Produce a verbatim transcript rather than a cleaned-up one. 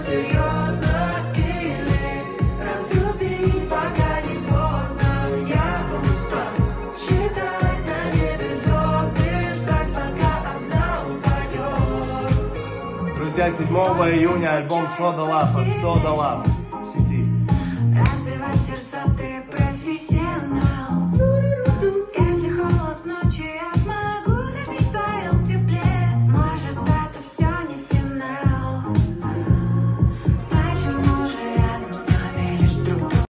серьезно или разлюбить, пока не поздно. Я устал считать на небе звезды, ждать, пока одна упадет. Друзья, седьмого июня альбом Soda Love от Soda Love в сети.